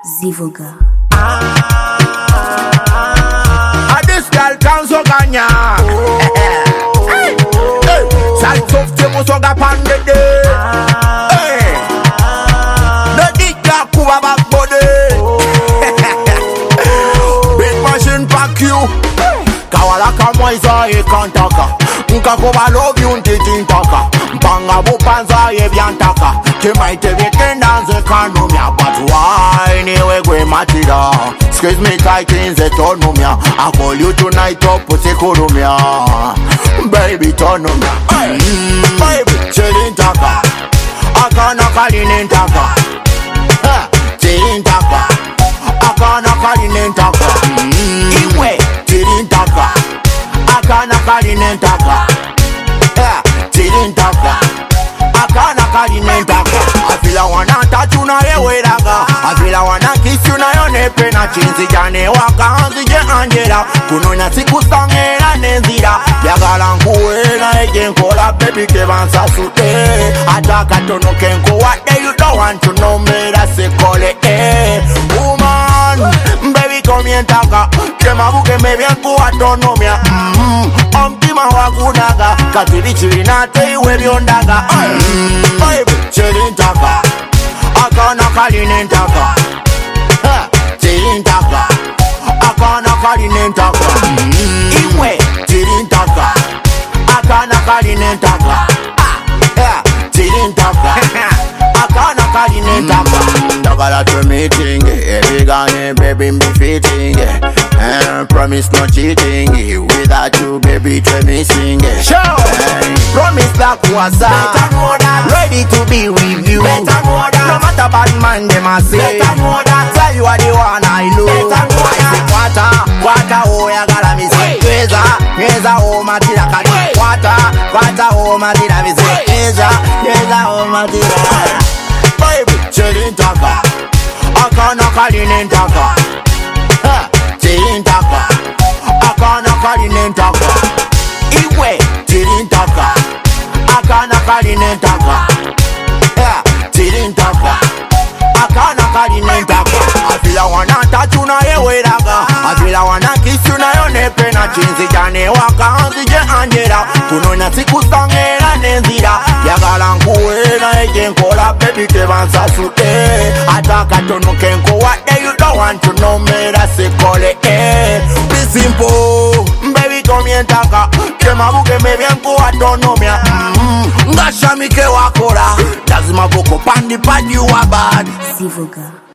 Zivoga. This girl can so ganya. Salt of temo so ga pande de. The diga kuba back body. Big machine pack you. Kawala kama isa e kantaka. Nka kuba love you ntitintaka. Mpanga bupanza ye biantaka. Kimaite vikenda nze kanumya. But why niwe gwe matira? Squeeze me tight in the tonumya. I call you tonight up pussy kurumya. Baby tonumya. Baby chilintaka. Akana kalinintaka. Chilintaka. Akana kalinintaka. Iwe chilintaka. Akana kalinintaka. Chilintaka. Akana kalinintaka. I feel I wanna touch you na yewe daga. I feel I wanna kiss you na yone pena chinzi jane waka hanzi je angela. Kunonya siku sangela nenzira. Yagala nkuwela ejenkola baby kevansa sute. Ataka tono kenko what day you don't want to know me that's a call it. Woman, baby come here taka. Kema buke me bien kuwa tono mia. Omtima wakudaga. Katiri chiri na te iwe biondaga. Baby chilintaka. Akana kalinintaka. Chilintaka. Akana kalinintaka. Iwe chilintaka. Akana kalinintaka. Chilintaka. Akana kalinintaka. Dagala to meeting, every guy baby be fitting. Promise no cheating. Without you, baby, try me sing. Sure. Promise that was ready to be with you. No matter bad man, they must say. Tell you are the one I love. I say kwata, oh ya gala mi say. Kweza, oh matira kani. Kwata, oh matira mi say. Kweza, oh matira. Baby, chilintaka. Akana kalinintaka. Chilintaka. Akana kalinintaka. Iwe chilintaka. Akana kalinintaka. Chilintaka. Akana kalinintaka. I feel I wanna touch you na yewe daga. I feel I wanna kiss you na yone pena chinzi jane waka hanzi je angela. Kunonya siku sangela nenzira. Yagala nkuwela ejenkola baby kevansa sute. Ataka tono kenko what day you don't want to know me that's a call it. Be simple, baby come here taka. Kema buke me bien kuwa tono mia. Ngasha mike wakora. Lazima boko pandi padi wa bad. Zivoga.